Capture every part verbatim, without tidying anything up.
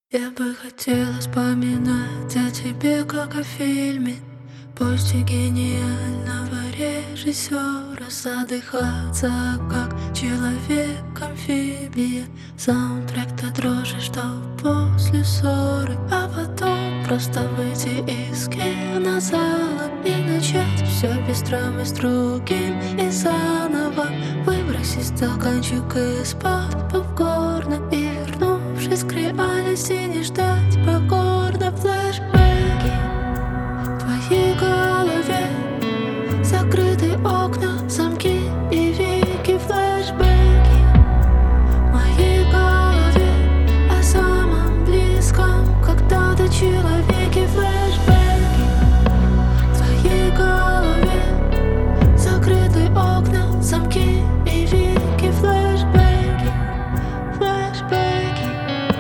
Я бы хотела вспоминать о тебе, как о фильме, пусть и гениального режиссера, задыхаться, как человек-амфибия, саундтрек до дрожи, что после ссоры, а потом просто выйти из кинозала и начать все без драм и с другим и заново выбросить стаканчик из-под попкорна и, вернувшись к реальности, не ждать покорно. Флэшбэки в твоей голове, закрытые окна, замки и веки. Флэшбэки в моей голове о самом близком когда-то человеке. Флэшбэки в твоей голове, закрытые окна, замки и веки. Флэшбэки, флэшбэки.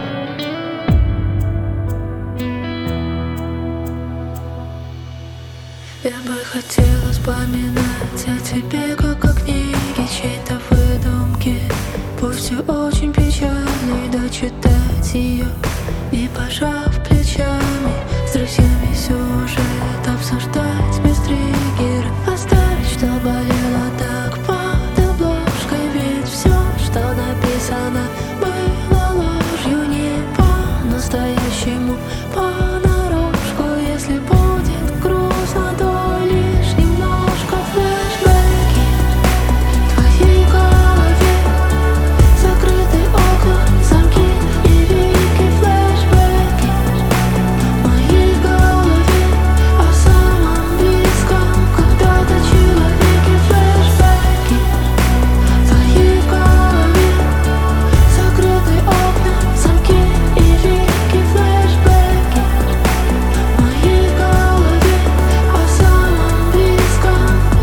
Я бы хотела вспоминать о тебе, как о книге чьей-то выдумки, пусть и очень печальной, дочитать ее и, пожав плечами, с друзьями сюжет обсуждать без триггера, оставить, что болело так под обложкой, ведь все, что написано, было ложью не по-настоящему, понарошку. Если будет грустно, то лишь немножко. Флэшбэки в твоей голове, закрытые окна, замки и веки. Флэшбэки в моей голове о самом близком когда-то человеке. Флэшбэки в твоей голове, закрытые окна, замки и веки. Флэшбэки в моей голове о самом близком.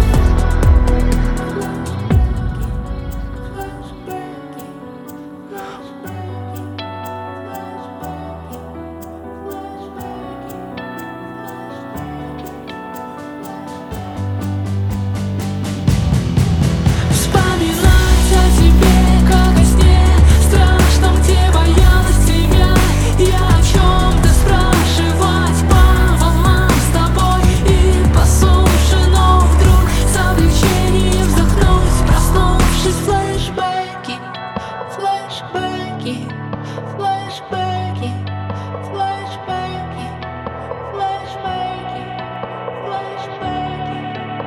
Вспоминать о тебе, как о сне страшном, где боялась тебя. Я о чем-то спрашивать по волнам с тобой и по суше, но вдруг с облегчением вздохнуть, проснувшись. Флэшбэки, флэшбэки, флэшбэки, флэшбэки, флэшбэки, флэшбэки,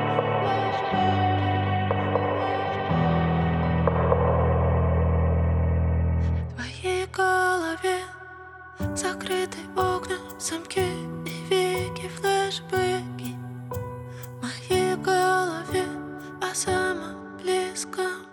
флэшбэки. В твоей голове закрыты окна, замки и веки. Флэшбэки в моей голове о самом близком.